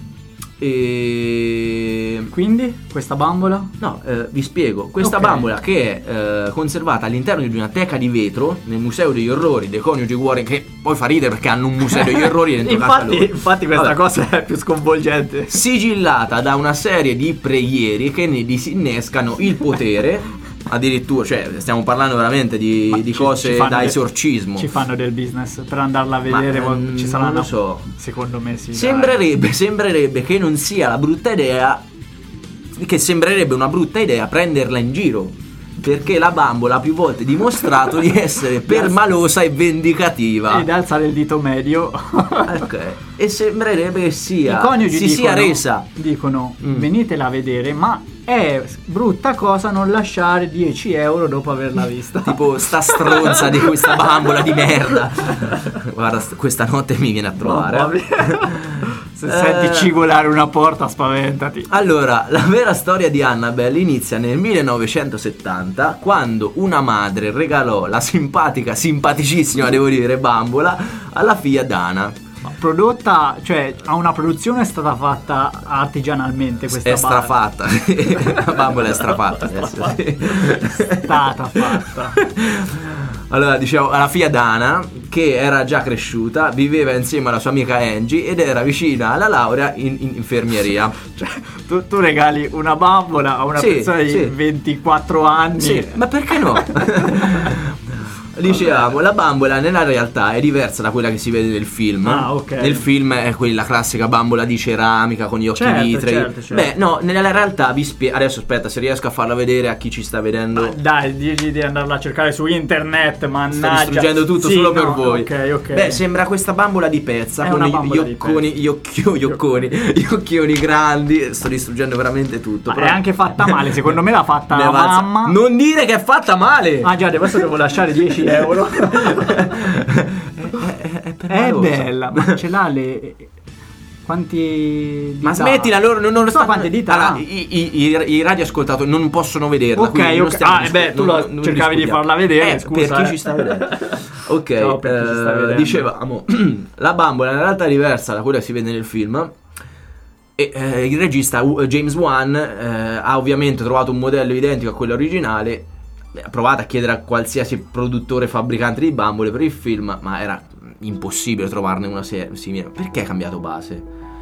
E Quindi, questa bambola? no, vi spiego. Questa Ok. bambola che è conservata all'interno di una teca di vetro nel Museo degli Orrori dei Coniugi Warren, che poi fa ridere perché hanno un museo degli orrori dentro casa loro. infatti questa Vabbè. cosa è più sconvolgente. Sigillata da una serie di preghiere che ne disinnescano il potere. Addirittura, cioè, stiamo parlando veramente di cose da esorcismo. Ci fanno del business per andarla a vedere. Ci saranno. non lo so. Secondo me sì. dai. Sembrerebbe che non sia la brutta idea, che sembrerebbe una brutta idea prenderla in giro, perché la bambola ha più volte dimostrato di essere permalosa e vendicativa. Ed alzare il dito medio. Ok. E sembrerebbe che I coniugi si sia resa. dicono venitela a vedere, ma è brutta cosa non lasciare 10 euro dopo averla vista. Tipo sta stronza di questa bambola di merda. Guarda, questa notte mi viene a trovare. Mamma mia. Se senti cigolare una porta, spaventati. Allora, la vera storia di Annabelle inizia nel 1970, quando una madre regalò la simpaticissima, devo dire, bambola alla figlia Dana. Prodotta, cioè a una produzione è stata fatta artigianalmente questa È strafatta. La bambola è strafatta adesso. Sì. stata fatta. Allora, diciamo, alla figlia Dana, che era già cresciuta, viveva insieme alla sua amica Angie ed era vicina alla laurea in infermieria. Cioè, tu regali una bambola a una Sì, persona di sì. 24 anni. Sì, ma perché no? Dicevamo, la bambola nella realtà è diversa da quella che si vede nel film. Ah, ok. Nel film è quella classica bambola di ceramica con gli occhi vitrei. Certo. Beh, no, nella realtà vi spiego. Adesso aspetta, se riesco a farla vedere a chi ci sta vedendo. Dai, digli di andarla a cercare su internet, mannaggia. Sto distruggendo tutto Sì, solo no, per voi. Ok. Beh, sembra questa bambola di pezza È con una gli bambola di gli occhioni grandi. Sto distruggendo veramente tutto. Ma è anche fatta male, secondo me l'ha fatta la mamma. Non dire che è fatta male. Ah già, adesso devo lasciare 10 euro. È bella, ma ce l'ha le... Quanti dita? Ma smettila, loro non so quante dita allora, ha. i radioascoltatori non possono vederla. Ok, quindi non ok. stiamo Tu non cercavi di discutiamo. farla vedere, scusa. Per chi ci sta vedendo. Ok, Ciao, per chi ci sta vedendo. dicevamo, la bambola in realtà è diversa da quella che si vede nel film. E il regista James Wan ha ovviamente trovato un modello identico a quello originale. Ha provato a chiedere a qualsiasi produttore fabbricante di bambole per il film, ma era impossibile trovarne una simile. Perché ha cambiato base?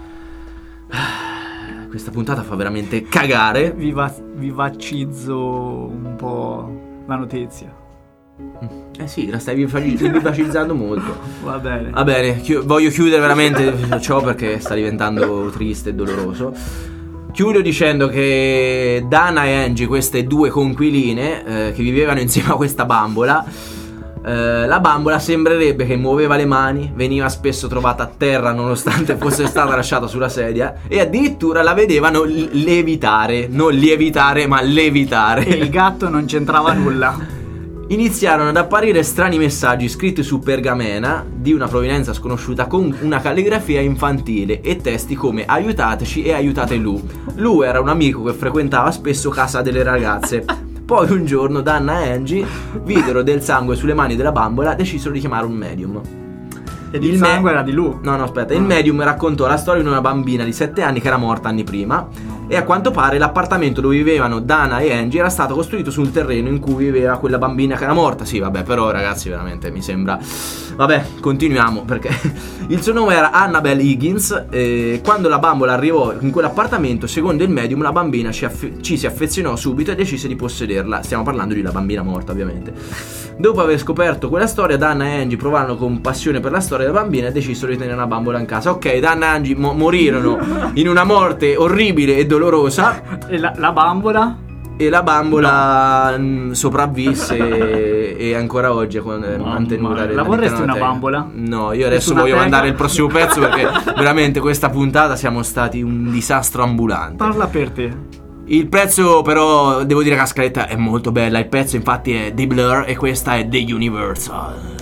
Questa puntata fa veramente cagare. Vivacizzo un po' la notizia. Sì, la stai vivacizzando molto. Va bene. Va bene, voglio chiudere veramente ciò perché sta diventando triste e doloroso. Chiudo dicendo che Dana e Angie, queste due conquiline che vivevano insieme a questa bambola, la bambola sembrerebbe che muoveva le mani, veniva spesso trovata a terra nonostante fosse stata lasciata sulla sedia, e addirittura la vedevano levitare, non lievitare ma levitare. E il gatto non c'entrava nulla. Iniziarono ad apparire strani messaggi scritti su pergamena di una provenienza sconosciuta con una calligrafia infantile e testi come aiutateci e aiutate Lou. Lou era un amico che frequentava spesso casa delle ragazze. Poi un giorno Dana e Angie videro del sangue sulle mani della bambola e decisero di chiamare un medium. Ed il sangue era di Lou. No, aspetta. Il medium raccontò la storia di una bambina di 7 anni che era morta anni prima. E a quanto pare l'appartamento dove vivevano Dana e Angie era stato costruito sul terreno in cui viveva quella bambina che era morta. Sì, vabbè, però ragazzi veramente mi sembra... Vabbè, continuiamo perché il suo nome era Annabelle Higgins. E quando la bambola arrivò in quell'appartamento, secondo il medium, la bambina ci si affezionò subito e decise di possederla. Stiamo parlando di una bambina morta, ovviamente. Dopo aver scoperto quella storia, Dana e Angie provarono compassione per la storia della bambina e decisero di tenere una bambola in casa. Ok, Dana e Angie morirono in una morte orribile e dolorosa. E la bambola? E la bambola sopravvisse e ancora oggi è mantenuta. La vorresti una bambola? No, io adesso voglio mandare il prossimo pezzo perché veramente questa puntata siamo stati un disastro ambulante. Parla per te. Il pezzo però devo dire che la scaletta è molto bella. Il pezzo infatti è The Blur e questa è The Universal.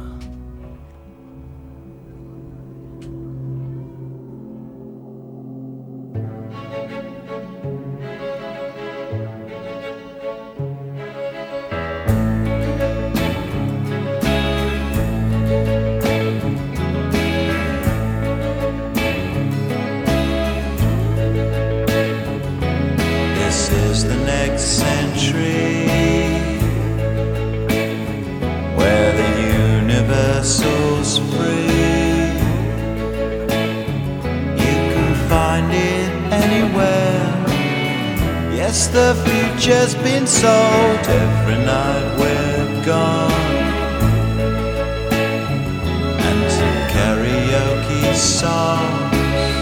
The future's been sold every night we're gone, and some karaoke songs.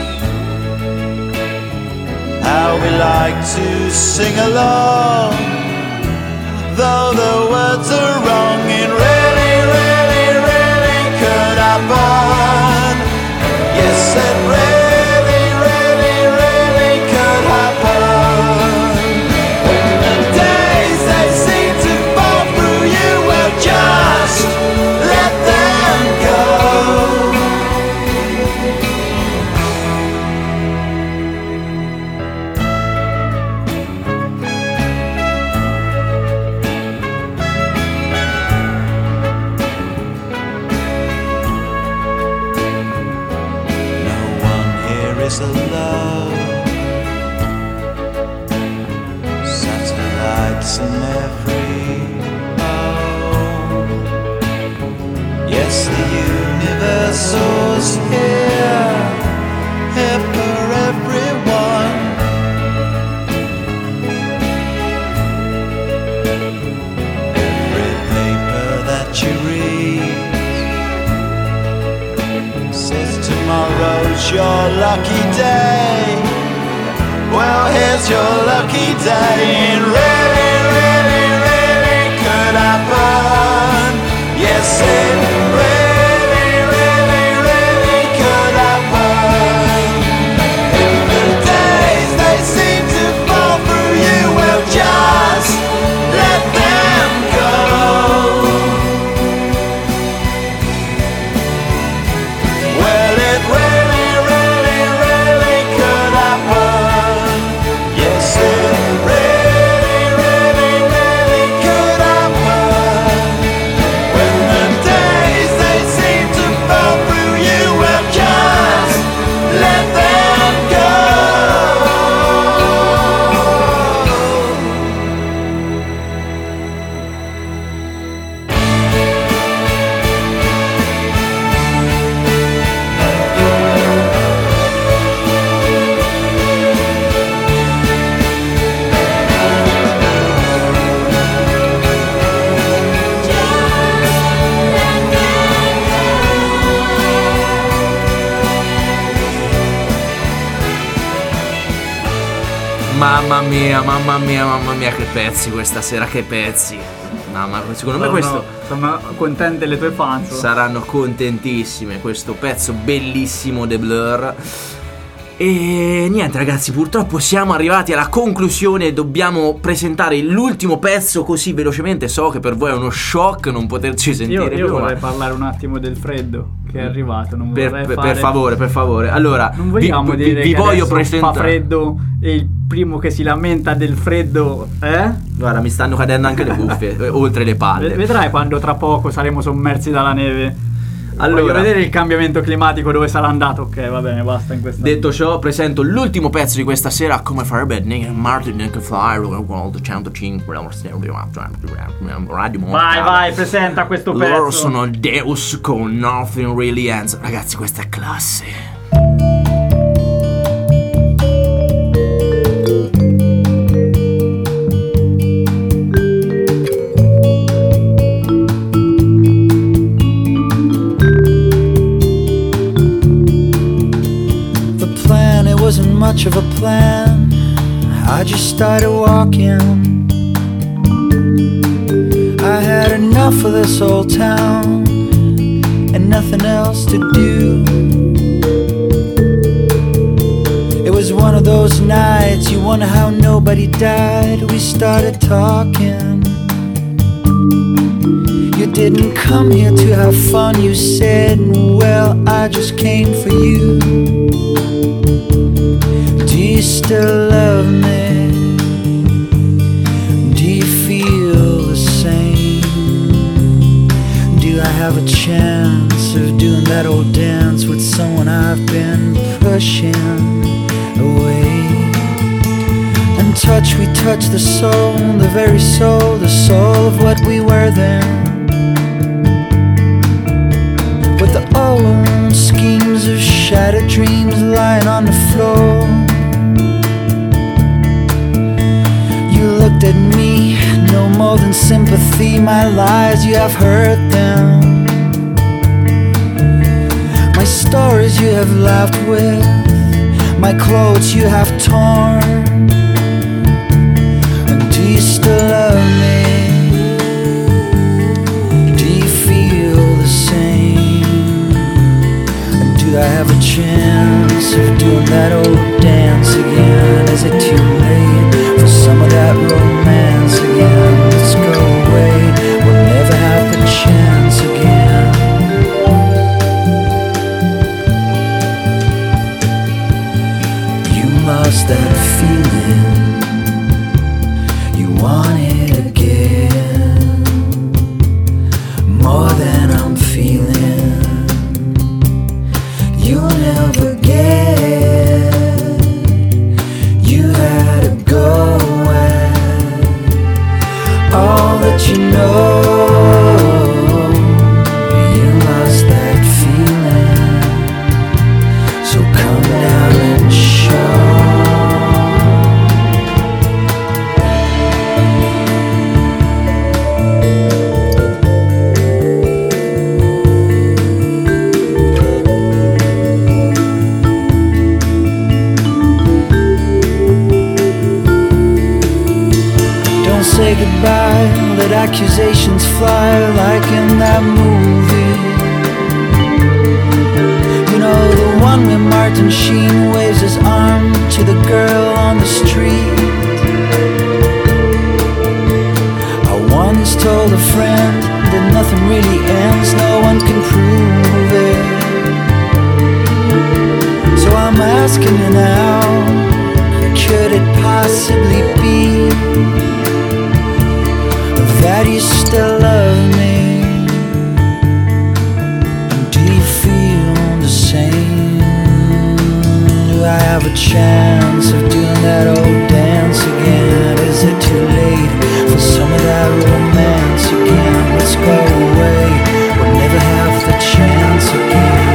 How we like to sing along, though the words are wrong. It really, really, really could happen. Yes, it really, really, really could happen. Just let them go. No one here is alone. Satellites in every yes, the universal's here, here for everyone. Every paper that you tomorrow's your lucky day. Well, here's your lucky day. It really, really, really could happen. Yes, it really, really, really could happen. If the days they seem to fall through you, well, just let them go. Well, it really, really, really could happen. Yes, it really, really, really could happen. When the days they seem to fall through you, well, just let them go. Mamma mia, che pezzi questa sera, che pezzi. Mamma, secondo me questo sono contente le tue fans. saranno contentissime. Questo pezzo bellissimo The Blur. E niente ragazzi, purtroppo siamo arrivati alla conclusione e dobbiamo presentare l'ultimo pezzo così velocemente. So che per voi è uno shock non poterci sentire Io più, vorrei ma parlare un attimo del freddo che è arrivato. Non per vorrei fare... per favore. Allora, Non vogliamo dire vi che voglio adesso presentare. fa freddo e il primo che si lamenta del freddo, Guarda, mi stanno cadendo anche le cuffie, oltre le palle. Vedrai quando tra poco saremo sommersi dalla neve. Allora, Voglio vedere il cambiamento climatico dove sarà andato. Ok, va bene, basta in questa. detto ciò, presento l'ultimo pezzo di questa sera, come farebbe Martin McFly, World 105, Radio Mondiale. Vai, presenta questo pezzo. Loro sono Deus con Nothing Really Ends. Ragazzi, questa è classe. The plan, it wasn't much of a plan. I just started walking. I had enough of this old town and nothing else to do. It was one of those nights you wonder how nobody died. We started talking. You didn't come here to have fun, you said. Well, I just came for you. Do you still love me? Do you feel the same? Do I have a chance of doing that old dance with someone I've been pushing away? And touch, we touch the soul, the very soul, the soul of what we were then. With the old schemes of shattered dreams lying on the floor. You looked at me, no more than sympathy. My lies, you have heard them. My stories you have laughed with. My clothes you have torn. And do you still love me? Do you feel the same? And do I have a chance of doing that old dance again? Is it too late for some of that romance again? Let's go away, we'll never have the chance again. You lost that feeling, you want it again, more than I'm feeling. You'll never get. You had to go at all that you know. You lost that feeling, so come down and show. goodbye, let accusations fly like in that movie. You know, the one where Martin Sheen waves his arm to the girl on the street. I once told a friend that nothing really ends, no one can prove it. So I'm asking you now, could it possibly be that you still love me? And do you feel the same? Do I have a chance of doing that old dance again? Is it too late for some of that romance again? Let's go away, we'll never have the chance again.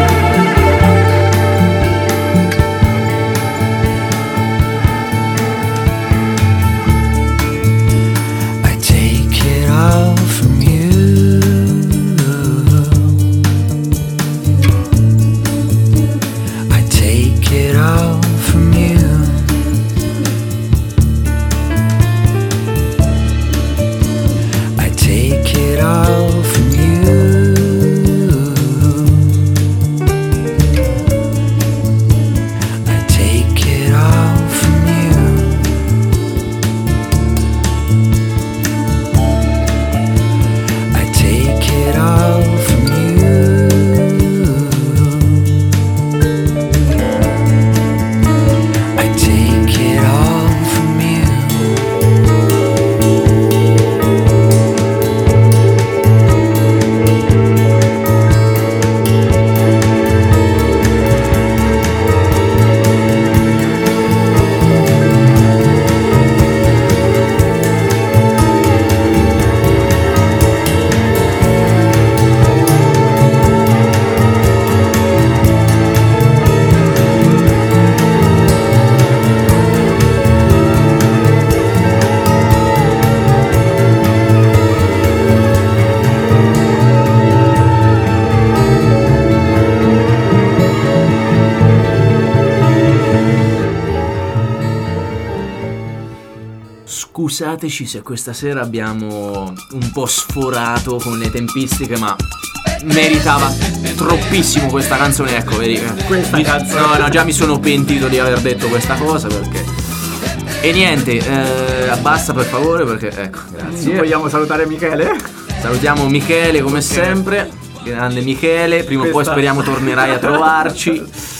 Scusateci se questa sera abbiamo un po' sforato con le tempistiche, ma meritava troppissimo questa canzone, ecco, vedi? Questa canzone. No, già mi sono pentito di aver detto questa cosa, perché... E niente, abbassa per favore, perché, ecco, grazie. Vogliamo salutare Michele? Salutiamo Michele come sempre, grande Michele, prima o poi speriamo tornerai a trovarci.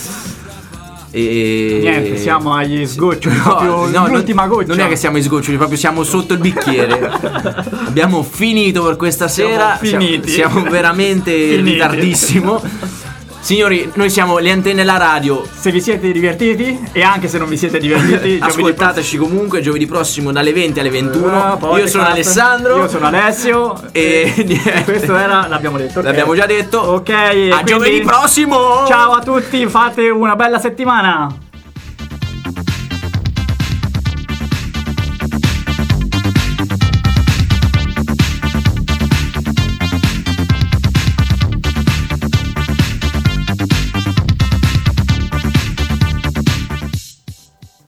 E... Niente, siamo agli sgoccioli, proprio l'ultima goccia. Non è che siamo agli sgoccioli, proprio siamo sotto il bicchiere. Abbiamo finito per questa sera. Siamo veramente in ritardissimo. Signori, noi siamo le antenne la radio. Se vi siete divertiti, e anche se non vi siete divertiti, ascoltateci comunque giovedì prossimo dalle 20 alle 21. Io sono Alessandro. Io sono Alessio. E questo era, l'abbiamo detto. L'abbiamo già detto. Ok. A giovedì prossimo. Ciao a tutti, fate una bella settimana.